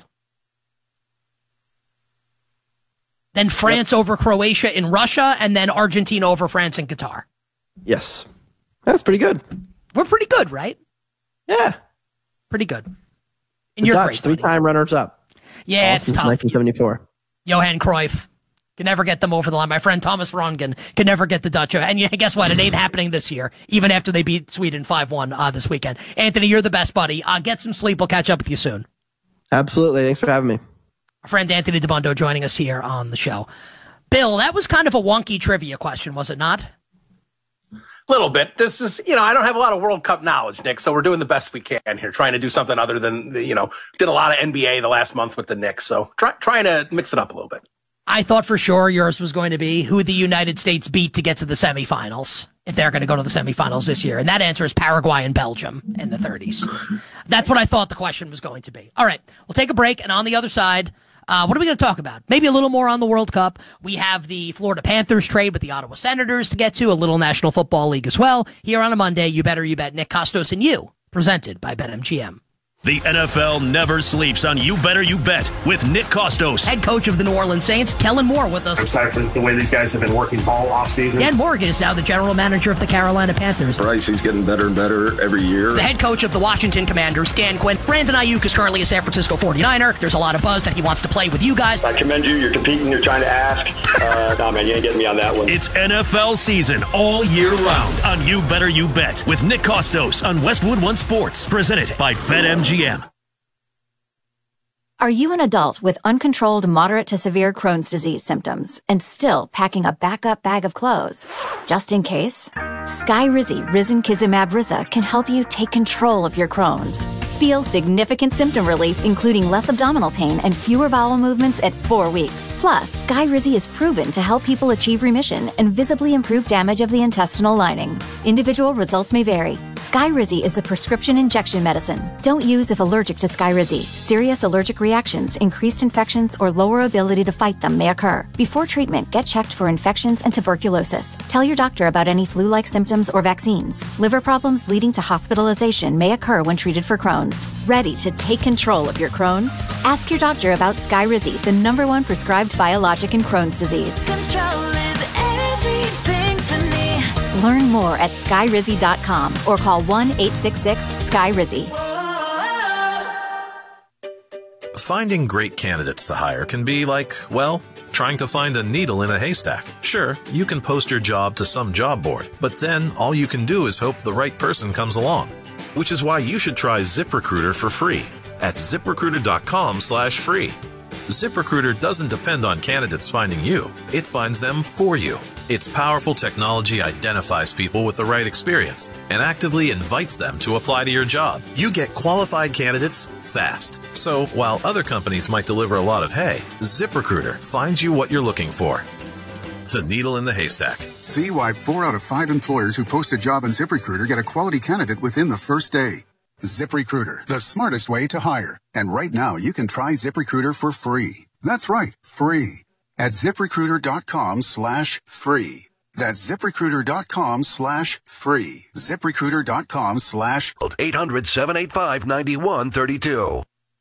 Then France yep. over Croatia in Russia, and then Argentina over France in Qatar. Yes. That's pretty good. We're pretty good, right? Yeah. Pretty good. And the you're Dutch, great, three-time runners-up. Yeah, all it's since tough. nineteen seventy-four. Johan Cruyff. Can never get them over the line. My friend Thomas Rongen can never get the Dutch. And yeah, guess what? It ain't happening this year, even after they beat Sweden five one uh, this weekend. Anthony, you're the best, buddy. Uh, get some sleep. We'll catch up with you soon. Absolutely. Thanks for having me. Our friend Anthony DeBundo joining us here on the show. Bill, that was kind of a wonky trivia question, was it not? A little bit. This is, you know, I don't have a lot of World Cup knowledge, Nick, so we're doing the best we can here, trying to do something other than, you know, did a lot of N B A the last month with the Knicks, so try, trying to mix it up a little bit. I thought for sure yours was going to be who the United States beat to get to the semifinals, if they're going to go to the semifinals this year. And that answer is Paraguay and Belgium in the thirties. That's what I thought the question was going to be. All right, we'll take a break. And on the other side, uh, what are we going to talk about? Maybe a little more on the World Cup. We have the Florida Panthers trade with the Ottawa Senators to get to, a little National Football League as well. Here on a Monday, You Better You Bet, Nick Costos and you, presented by BetMGM. The N F L never sleeps on You Better You Bet with Nick Costos. Head coach of the New Orleans Saints, Kellen Moore, with us. Aside from the way these guys have been working all offseason. Dan Morgan is now the general manager of the Carolina Panthers. Bryce, he's getting better and better every year. The head coach of the Washington Commanders, Dan Quinn. Brandon Ayuk is currently a San Francisco forty-niner. There's a lot of buzz that he wants to play with you guys. I commend you. You're competing. You're trying to ask. Uh, no, man, you ain't getting me on that one. It's N F L season all year round on You Better You Bet with Nick Costos on Westwood One Sports. Presented by BetMGM. Are you an adult with uncontrolled moderate to severe Crohn's disease symptoms and still packing a backup bag of clothes? Just in case? Skyrizi Risankizumab Riza can help you take control of your Crohn's. Feel significant symptom relief, including less abdominal pain and fewer bowel movements at four weeks. Plus, Skyrizi is proven to help people achieve remission and visibly improve damage of the intestinal lining. Individual results may vary. Skyrizi is a prescription injection medicine. Don't use if allergic to Skyrizi. Serious allergic reactions, increased infections, or lower ability to fight them may occur. Before treatment, get checked for infections and tuberculosis. Tell your doctor about any flu-like symptoms or vaccines. Liver problems leading to hospitalization may occur when treated for Crohn's. Ready to take control of your Crohn's? Ask your doctor about Skyrizi, the number one prescribed biologic in Crohn's disease. Control is everything to me. Learn more at skyrizi dot com or call one eight six six SKYRIZI. Finding great candidates to hire can be like, well, trying to find a needle in a haystack. Sure, you can post your job to some job board, but then all you can do is hope the right person comes along. Which is why you should try ZipRecruiter for free at ZipRecruiter.com slash free. ZipRecruiter doesn't depend on candidates finding you. It finds them for you. Its powerful technology identifies people with the right experience and actively invites them to apply to your job. You get qualified candidates fast. So while other companies might deliver a lot of hay, ZipRecruiter finds you what you're looking for. The needle in the haystack. See why four out of five employers who post a job on ZipRecruiter get a quality candidate within the first day. ZipRecruiter, the smartest way to hire. And right now, you can try ZipRecruiter for free. That's right, free. At ZipRecruiter.com slash free. That's ZipRecruiter.com slash free. ZipRecruiter.com slash eight hundred, seven eight five, nine one three two.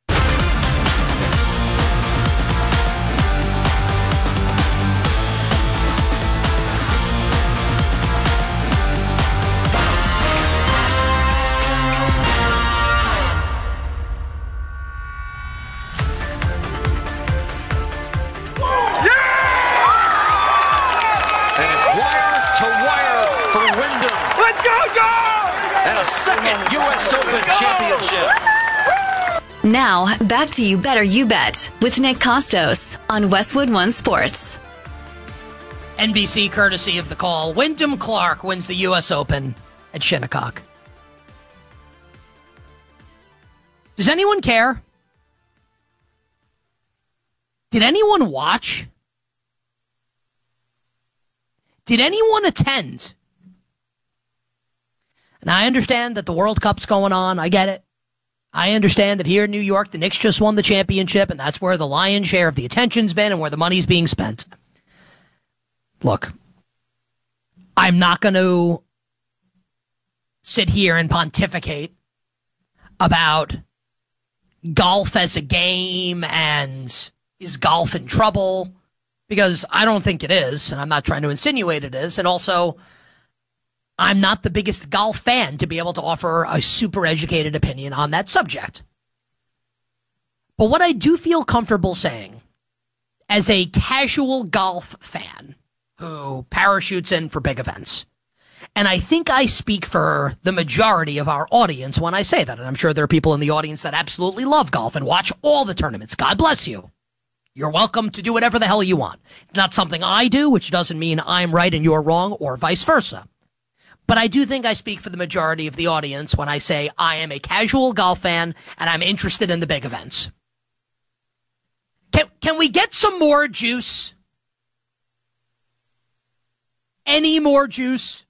Second U S Open championship. Now, back to You Better You Bet with Nick Costos on Westwood One Sports. N B C courtesy of The Call. Wyndham Clark wins the U S Open at Shinnecock. Does anyone care? Did anyone watch? Did anyone attend? And I understand that the World Cup's going on. I get it. I understand that here in New York, the Knicks just won the championship, and that's where the lion's share of the attention's been and where the money's being spent. Look, I'm not going to sit here and pontificate about golf as a game and is golf in trouble, because I don't think it is, and I'm not trying to insinuate it is, and also I'm not the biggest golf fan to be able to offer a super educated opinion on that subject. But what I do feel comfortable saying, as a casual golf fan who parachutes in for big events, and I think I speak for the majority of our audience when I say that, and I'm sure there are people in the audience that absolutely love golf and watch all the tournaments. God bless you. You're welcome to do whatever the hell you want. It's not something I do, which doesn't mean I'm right and you're wrong, or vice versa. But I do think I speak for the majority of the audience when I say I am a casual golf fan and I'm interested in the big events. Can, can we get some more juice? Any more juice?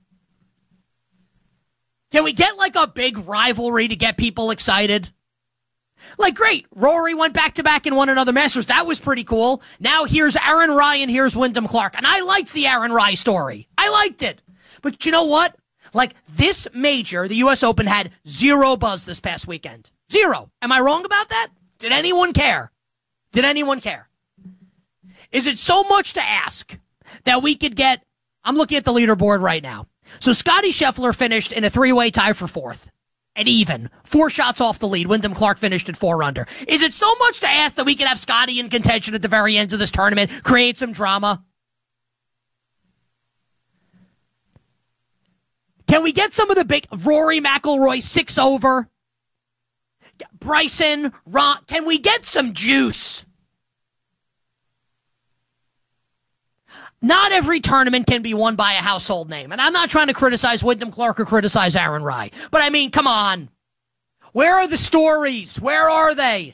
Can we get like a big rivalry to get people excited? Like, great, Rory went back-to-back and won another Masters. That was pretty cool. Now here's Aaron Rye and here's Wyndham Clark. And I liked the Aaron Rye story. I liked it. But you know what? Like, this major, the U S Open, had zero buzz this past weekend. Zero. Am I wrong about that? Did anyone care? Did anyone care? Is it so much to ask that we could get, I'm looking at the leaderboard right now. So Scottie Scheffler finished in a three-way tie for fourth. At even. Four shots off the lead. Wyndham Clark finished at four under. Is it so much to ask that we could have Scottie in contention at the very end of this tournament, create some drama? Can we get some of the big Rory McIlroy six over? Bryson, Ron, can we get some juice? Not every tournament can be won by a household name. And I'm not trying to criticize Wyndham Clark or criticize Aaron Rai. But I mean, come on. Where are the stories? Where are they?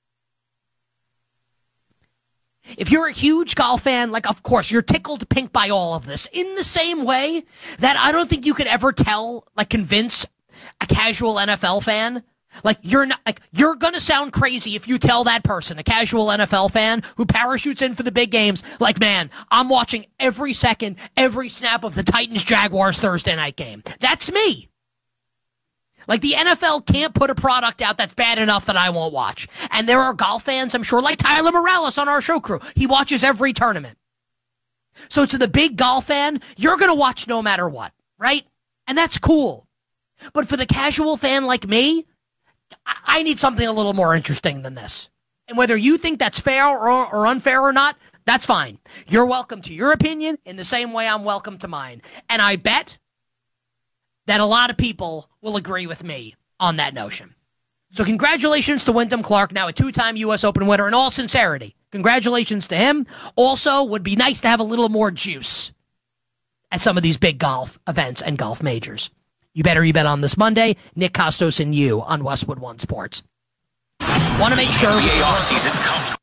If you're a huge golf fan, like, of course, you're tickled pink by all of this. In the same way that I don't think you could ever tell, like, convince a casual N F L fan. Like, you're not, like, you're gonna sound crazy if you tell that person, a casual N F L fan who parachutes in for the big games, like, man, I'm watching every second, every snap of the Titans-Jaguars Thursday night game. That's me. Like, the N F L can't put a product out that's bad enough that I won't watch. And there are golf fans, I'm sure, like Tyler Morales on our show crew. He watches every tournament. So to the big golf fan, you're gonna watch no matter what, right? And that's cool. But for the casual fan like me, I need something a little more interesting than this. And whether you think that's fair or, or unfair or not, that's fine. You're welcome to your opinion in the same way I'm welcome to mine. And I bet that a lot of people will agree with me on that notion. So congratulations to Wyndham Clark, now a two-time U S Open winner, in all sincerity. Congratulations to him. Also, would be nice to have a little more juice at some of these big golf events and golf majors. You better you bet on this Monday. Nick Kostos and you on Westwood One Sports. Want to make sure N B A offseason comes.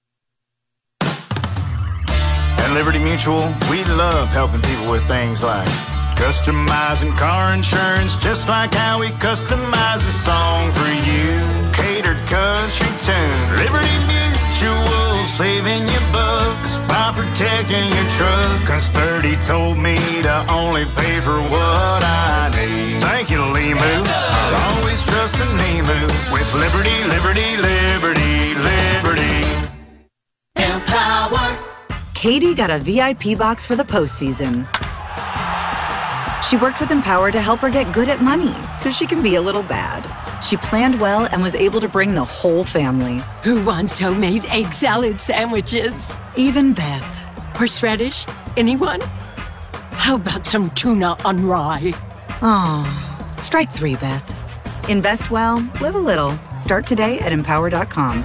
At Liberty Mutual, we love helping people with things like customizing car insurance, just like how we customize a song for you. Catered country tune. Liberty Mutual, saving you bucks by protecting your truck. Cause thirty told me to only pay for what I need. Thank you, Limu. I'll always trust in Limu with Liberty, Liberty, Liberty, Liberty. Empower. Katie got a V I P box for the postseason. She worked with Empower to help her get good at money so she can be a little bad. She planned well and was able to bring the whole family. Who wants homemade egg salad sandwiches? Even Beth. Horseradish? Anyone? How about some tuna on rye? Oh, strike three, Beth. Invest well, live a little. Start today at empower dot com.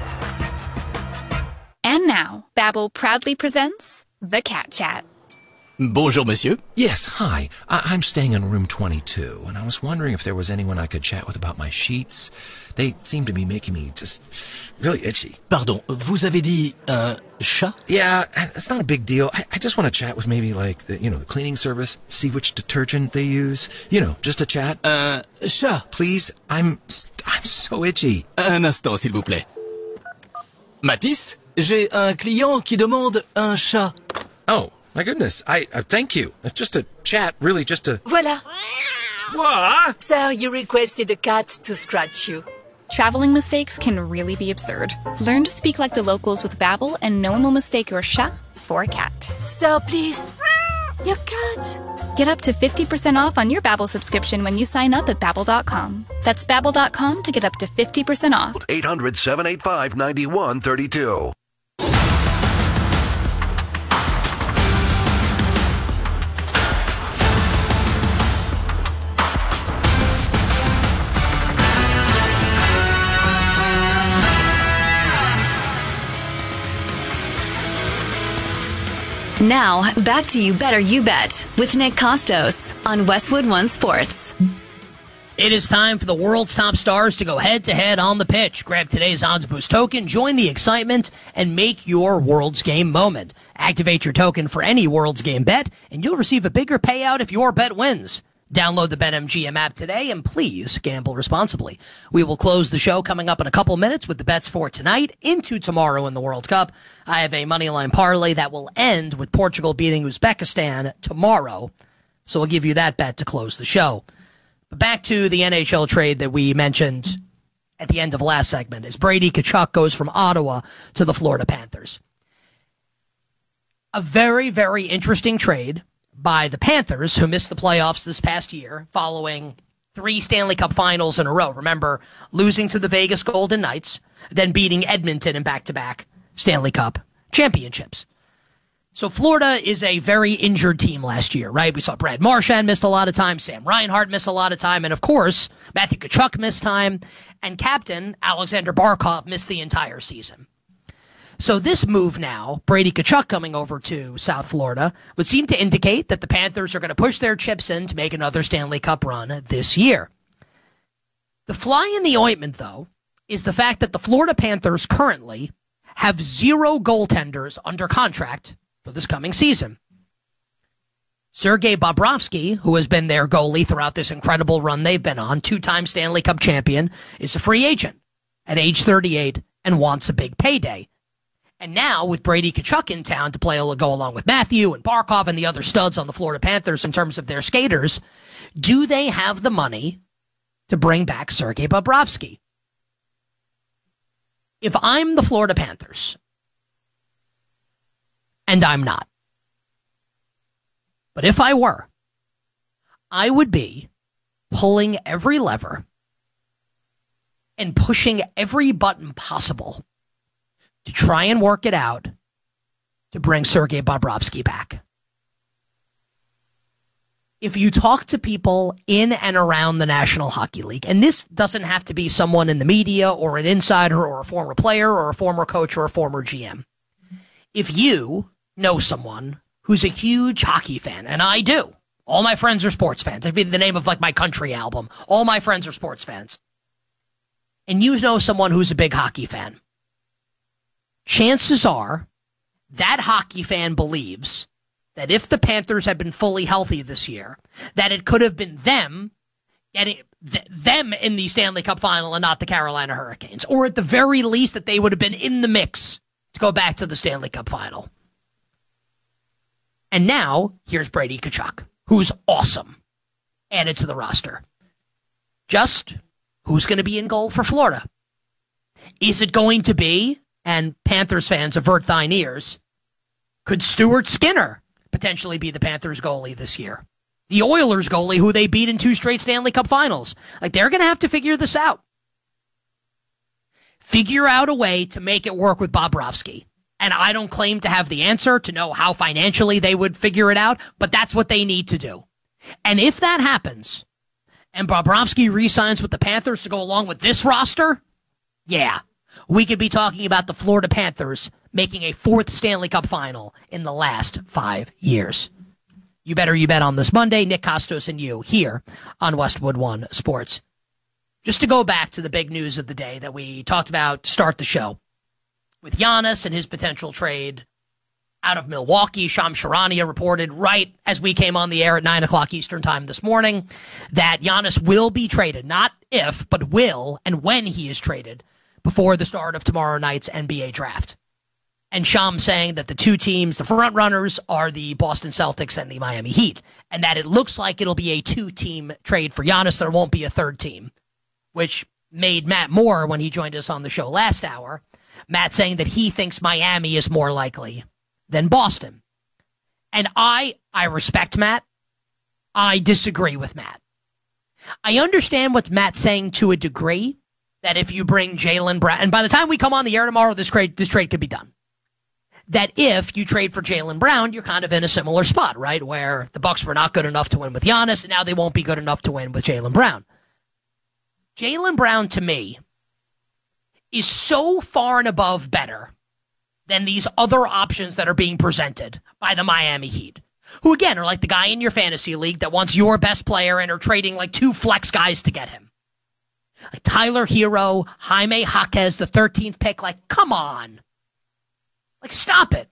And now, Babbel proudly presents The Cat Chat. Bonjour, monsieur. Yes, hi. I- I'm staying in room twenty-two, and I was wondering if there was anyone I could chat with about my sheets. They seem to be making me just really itchy. Pardon, vous avez dit un chat? Yeah, it's not a big deal. I, I just want to chat with maybe like the, you know, the cleaning service, see which detergent they use. You know, just a chat. Un chat? Please, I'm I'm so itchy. Un instant, s'il vous plaît. Mathis, j'ai un client qui demande un chat. Oh. My goodness, I uh, thank you. Just a chat, really, just a... Voila. What? Sir, you requested a cat to scratch you. Traveling mistakes can really be absurd. Learn to speak like the locals with Babbel, and no one will mistake your chat for a cat. Sir, please. Your cat. Get up to fifty percent off on your Babbel subscription when you sign up at Babbel dot com. That's Babbel dot com to get up to fifty percent off. eight hundred, seven eight five, nine one three two. Now, back to You Better You Bet with Nick Kostos on Westwood One Sports. It is time for the world's top stars to go head-to-head on the pitch. Grab today's Odds Boost token, join the excitement, and make your World's Game moment. Activate your token for any World's Game bet, and you'll receive a bigger payout if your bet wins. Download the BetMGM app today, and please gamble responsibly. We will close the show coming up in a couple minutes with the bets for tonight into tomorrow in the World Cup. I have a moneyline parlay that will end with Portugal beating Uzbekistan tomorrow, so we'll give you that bet to close the show. Back to the N H L trade that we mentioned at the end of last segment, as Brady Tkachuk goes from Ottawa to the Florida Panthers. A very, very interesting trade by the Panthers, who missed the playoffs this past year following three Stanley Cup finals in a row. Remember, losing to the Vegas Golden Knights, then beating Edmonton in back-to-back Stanley Cup championships. So Florida is a very injured team last year, right? We saw Brad Marchand missed a lot of time, Sam Reinhart missed a lot of time, and of course, Matthew Tkachuk missed time, and captain Alexander Barkov missed the entire season. So this move now, Brady Tkachuk coming over to South Florida, would seem to indicate that the Panthers are going to push their chips in to make another Stanley Cup run this year. The fly in the ointment, though, is the fact that the Florida Panthers currently have zero goaltenders under contract for this coming season. Sergei Bobrovsky, who has been their goalie throughout this incredible run they've been on, two-time Stanley Cup champion, is a free agent at age thirty-eight and wants a big payday. And now, with Brady Tkachuk in town to play go along with Matthew and Barkov and the other studs on the Florida Panthers in terms of their skaters, do they have the money to bring back Sergei Bobrovsky? If I'm the Florida Panthers, and I'm not, but if I were, I would be pulling every lever and pushing every button possible to try and work it out to bring Sergei Bobrovsky back. If you talk to people in and around the National Hockey League, and this doesn't have to be someone in the media or an insider or a former player or a former coach or a former G M, if you know someone who's a huge hockey fan, and I do, all my friends are sports fans. That'd be the name of like my country album. All my friends are sports fans. And you know someone who's a big hockey fan. Chances are that hockey fan believes that if the Panthers had been fully healthy this year, that it could have been them getting th- them in the Stanley Cup final and not the Carolina Hurricanes. Or at the very least that they would have been in the mix to go back to the Stanley Cup final. And now, here's Brady Tkachuk, who's awesome, added to the roster. Just who's going to be in goal for Florida? Is it going to be, and Panthers fans avert thine ears, could Stuart Skinner potentially be the Panthers goalie this year? The Oilers goalie who they beat in two straight Stanley Cup finals. Like, they're going to have to figure this out. Figure out a way to make it work with Bobrovsky. And I don't claim to have the answer to know how financially they would figure it out, but that's what they need to do. And if that happens, and Bobrovsky re-signs with the Panthers to go along with this roster, yeah, we could be talking about the Florida Panthers making a fourth Stanley Cup final in the last five years. You better you bet on this Monday. Nick Kostos and you here on Westwood One Sports. Just to go back to the big news of the day that we talked about to start the show, with Giannis and his potential trade out of Milwaukee, Shams Charania reported right as we came on the air at nine o'clock Eastern time this morning that Giannis will be traded, not if, but will, and when he is traded before the start of tomorrow night's N B A draft. And Shams saying that the two teams, the front runners, are the Boston Celtics and the Miami Heat, and that it looks like it'll be a two-team trade for Giannis. There won't be a third team, which made Matt Moore, when he joined us on the show last hour, Matt saying that he thinks Miami is more likely than Boston. And I, I respect Matt. I disagree with Matt. I understand what Matt's saying to a degree, that if you bring Jaylen Brown, and by the time we come on the air tomorrow, this trade, this trade could be done. That if you trade for Jaylen Brown, you're kind of in a similar spot, right? Where the Bucks were not good enough to win with Giannis, and now they won't be good enough to win with Jaylen Brown. Jaylen Brown, to me, is so far and above better than these other options that are being presented by the Miami Heat, who, again, are like the guy in your fantasy league that wants your best player and are trading like two flex guys to get him. Like Tyler Hero, Jaime Jaquez, the thirteenth pick. Like, come on. Like, stop it.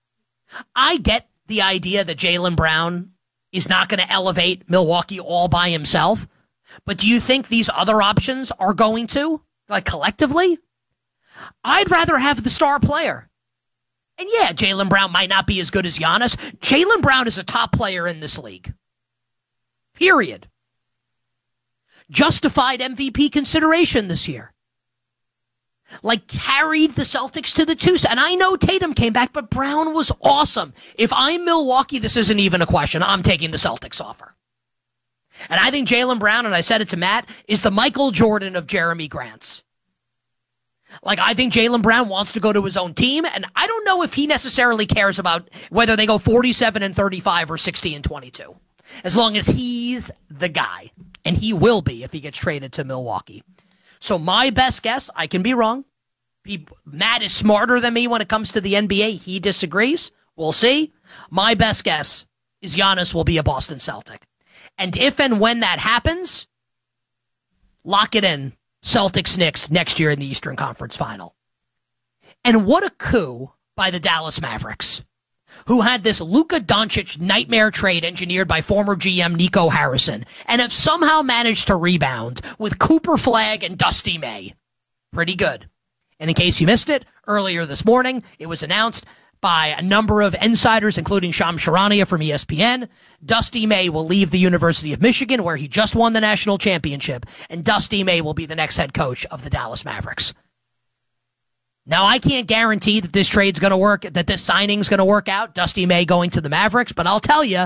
I get the idea that Jaylen Brown is not going to elevate Milwaukee all by himself, but do you think these other options are going to, like, collectively? I'd rather have the star player. And yeah, Jaylen Brown might not be as good as Giannis. Jaylen Brown is a top player in this league. Period. justified M V P consideration this year. Like, carried the Celtics to the two. And I know Tatum came back, but Brown was awesome. If I'm Milwaukee, this isn't even a question. I'm taking the Celtics offer. And I think Jaylen Brown, and I said it to Matt, is the Michael Jordan of Jeremy Grant's. Like, I think Jaylen Brown wants to go to his own team, and I don't know if he necessarily cares about whether they go forty-seven and thirty-five or sixty and twenty-two. As long as he's the guy. And he will be if he gets traded to Milwaukee. So my best guess, I can be wrong. He, Matt is smarter than me when it comes to the N B A. He disagrees. We'll see. My best guess is Giannis will be a Boston Celtic. And if and when that happens, lock it in. Celtics-Knicks next year in the Eastern Conference Final. And what a coup by the Dallas Mavericks, who had this Luka Doncic nightmare trade engineered by former G M Nico Harrison and have somehow managed to rebound with Cooper Flagg and Dusty May. Pretty good. And in case you missed it, earlier this morning, it was announced by a number of insiders, including Shams Charania from E S P N. Dusty May will leave the University of Michigan, where he just won the national championship, and Dusty May will be the next head coach of the Dallas Mavericks. Now, I can't guarantee that this trade's going to work, that this signing's going to work out, Dusty May going to the Mavericks, but I'll tell you,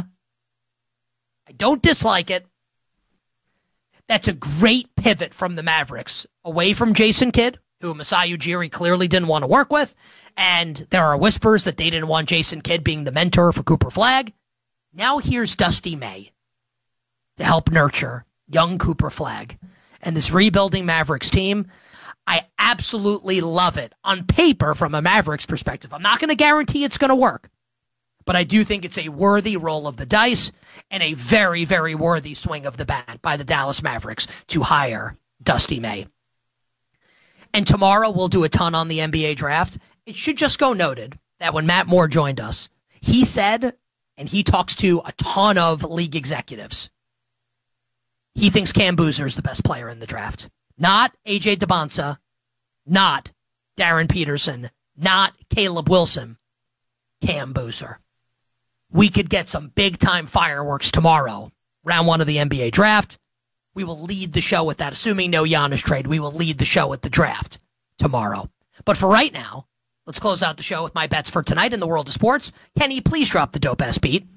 I don't dislike it. That's a great pivot from the Mavericks, away from Jason Kidd, who Masai Ujiri clearly didn't want to work with, and there are whispers that they didn't want Jason Kidd being the mentor for Cooper Flagg. Now here's Dusty May to help nurture young Cooper Flagg and this rebuilding Mavericks team. I absolutely love it on paper from a Mavericks perspective. I'm not going to guarantee it's going to work, but I do think it's a worthy roll of the dice and a very, very worthy swing of the bat by the Dallas Mavericks to hire Dusty May. And tomorrow we'll do a ton on the N B A draft. It should just go noted that when Matt Moore joined us, he said, and he talks to a ton of league executives, he thinks Cam Boozer is the best player in the draft. Not A J DeBonsa, not Darren Peterson, not Caleb Wilson, Cam Boozer. We could get some big-time fireworks tomorrow, round one of the N B A draft. We will lead the show with that. Assuming no Giannis trade, we will lead the show with the draft tomorrow. But for right now, let's close out the show with my bets for tonight in the world of sports. Kenny, please drop the dope-ass beat.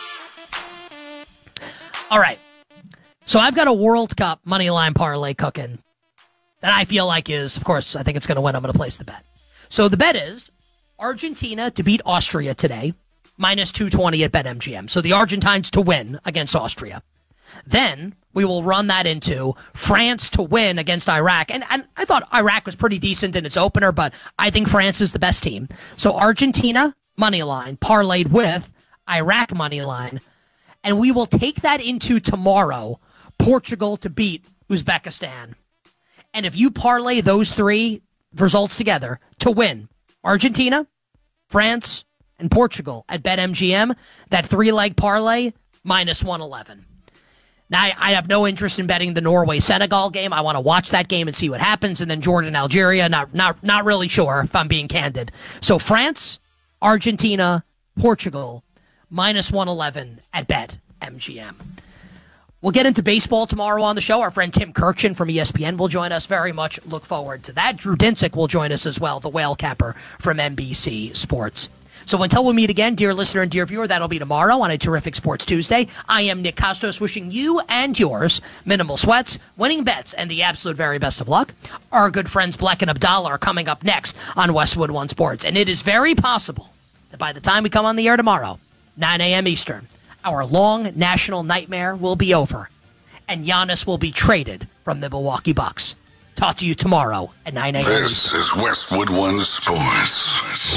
All right. So I've got a World Cup moneyline parlay cooking that I feel like is, of course, I think it's going to win. I'm going to place the bet. So the bet is Argentina to beat Austria today, minus two twenty at BetMGM. So the Argentines to win against Austria. Then we will run that into France to win against Iraq. And, and I thought Iraq was pretty decent in its opener, but I think France is the best team. So Argentina, money line, parlayed with Iraq money line. And we will take that into tomorrow, Portugal to beat Uzbekistan. And if you parlay those three results together to win, Argentina, France, and Portugal at BetMGM, that three-leg parlay, minus one eleven. Now, I, I have no interest in betting the Norway-Senegal game. I want to watch that game and see what happens. And then Jordan-Algeria, not, not, not really sure if I'm being candid. So France, Argentina, Portugal, minus one eleven at BetMGM. We'll get into baseball tomorrow on the show. Our friend Tim Kirchin from E S P N will join us. Very much look forward to that. Drew Dinsick will join us as well, the whale capper from N B C Sports. So until we meet again, dear listener and dear viewer, that'll be tomorrow on a terrific Sports Tuesday. I am Nick Kostos, wishing you and yours minimal sweats, winning bets, and the absolute very best of luck. Our good friends Bleck and Abdallah are coming up next on Westwood One Sports. And it is very possible that by the time we come on the air tomorrow, nine a.m. Eastern, our long national nightmare will be over, and Giannis will be traded from the Milwaukee Bucks. Talk to you tomorrow at nine a.m. This is Westwood One Sports.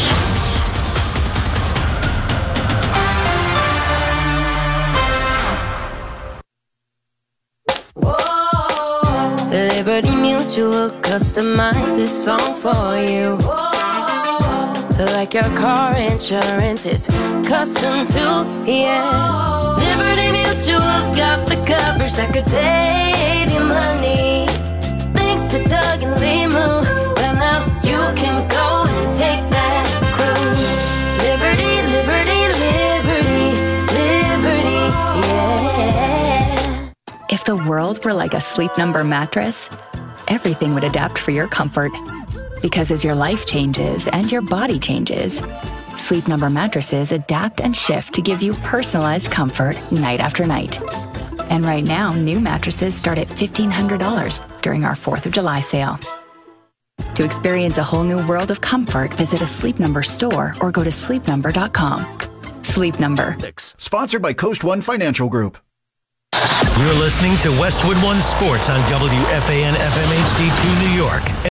Liberty Mutual customized this song for you. Like your car insurance, it's custom too, yeah. Liberty Mutual's got the coverage that could save you money. Thanks to Doug and Limu, well now you can go and take that cruise. Liberty, liberty, liberty, liberty, yeah. If the world were like a Sleep Number mattress, everything would adapt for your comfort. Because as your life changes and your body changes, Sleep Number mattresses adapt and shift to give you personalized comfort night after night. And right now, new mattresses start at fifteen hundred dollars during our fourth of July sale. To experience a whole new world of comfort, visit a Sleep Number store or go to sleep number dot com. Sleep Number. Sponsored by Coast One Financial Group. You're listening to Westwood One Sports on W F A N F M H D two New York.